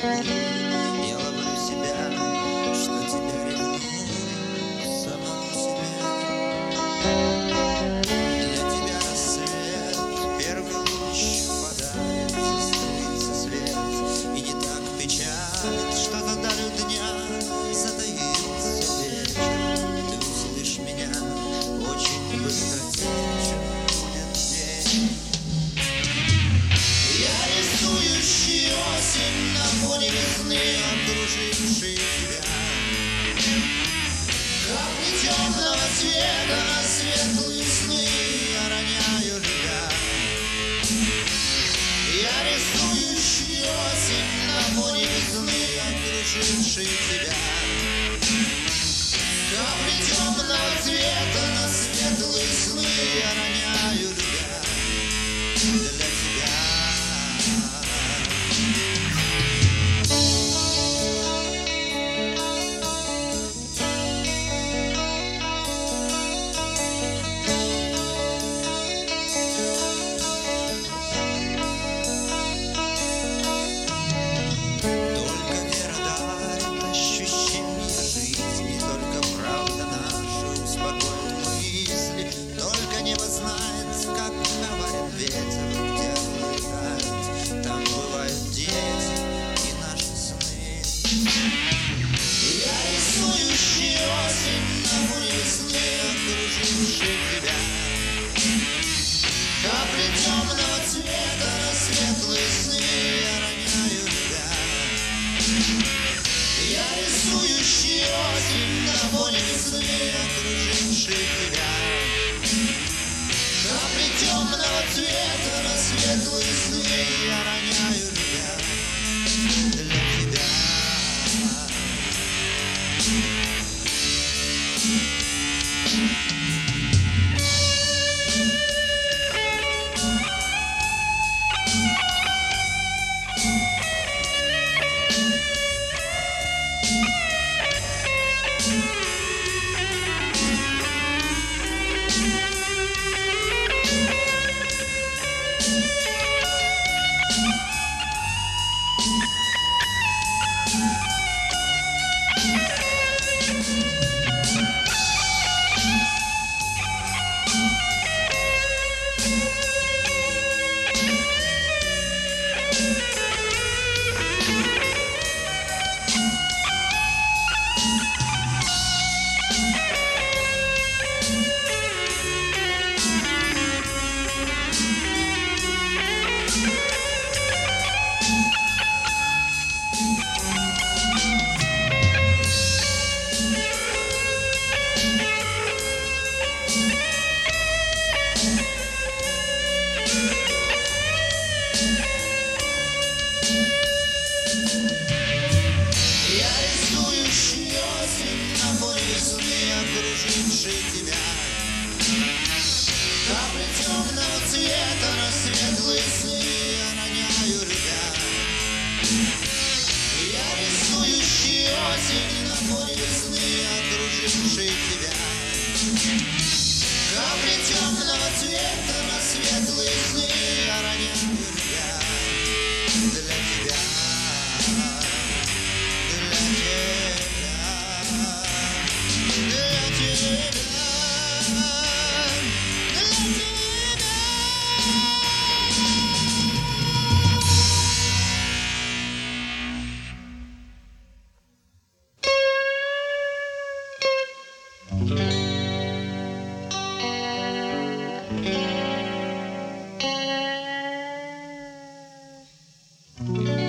Я ловлю себя, что тебя ревную самому себе. Для тебя рассвет, первый луч впадает, заструится свет, и не так печалит, что за далью дня затаился вечер. Ты услышь меня, очень быстротечен будет день. Я рисующий осень на фоне весны, окруживший тебя. Капли темного цвета на светлые сны я роняю любя. Я рисующий осень на фоне весны, окруживший тебя. Капли темного цвета на светлые сны я роняю любя. Для тебя. Только вера дарит ощущение жизни, только правда наша успокоит мысли, только небо знает, как говорит ветер, где улетает, там бывают дети и наши сны. Я рисующий осень на фоне весны, окруживший тебя. Капли темного цвета на светлые сны я роняю любя. Я рисующий осень на фоне весны, окруживший тебя. Капли темного цвета на светлые сны я роняю любя. Для тебя. Я рисующий осень на фоне весны, окруживший тебя. Капли темного цвета на светлые сны я роняю любя. Я рисующий осень на фоне весны, окруживший тебя. Капли темного цвета на светлые сны я роняю любя. Для тебя. Thank you.